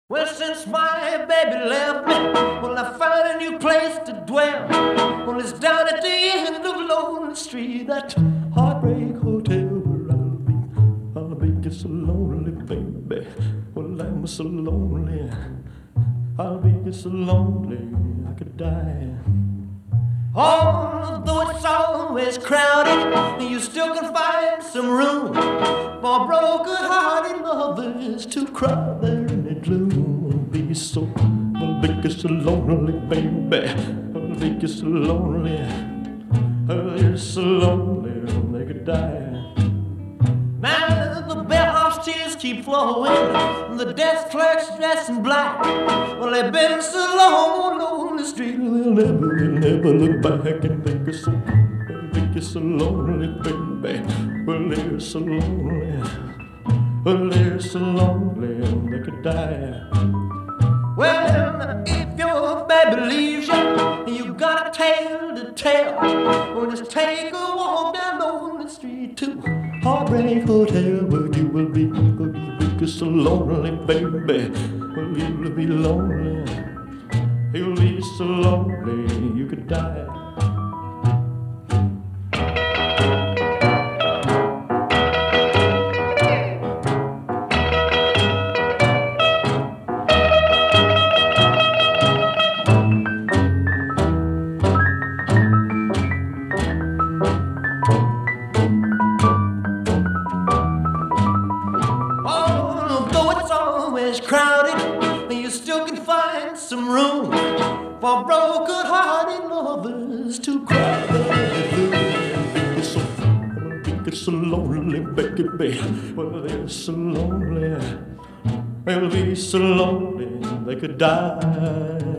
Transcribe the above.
Well, since my baby left me, well, I found a new place to dwell. Well, it's down at the end of Lonely Street, that heartbreak hotel where I'll be just so lonely, baby. Well, I'm so lonely, I'll be just so lonely, I could die. Although it's always crowded, you still can find some room for broken-hearted lovers to cry there in the gloom. I'll be so lonely, baby. I'll be so lonely. I'll so lonely they could die. Now the bellhop's tears keep flowing, the desk clerk's dressed in black. Well, they've been so long on the street, they'll never look back and think it's so lonely, baby. Well, they're so lonely, well, they're so lonely they could die. Well, if your baby leaves you, you got a tale to tell. Well, just take a walk down on the street to Heartbreak Hotel, where you will be just so lonely, baby. Well, you'll be lonely, you'll be so lonely you could die. Always crowded, you still can find some room for broken-hearted lovers to cry. It's so lonely, baby. Well, they're so lonely. They'll be so lonely they could die.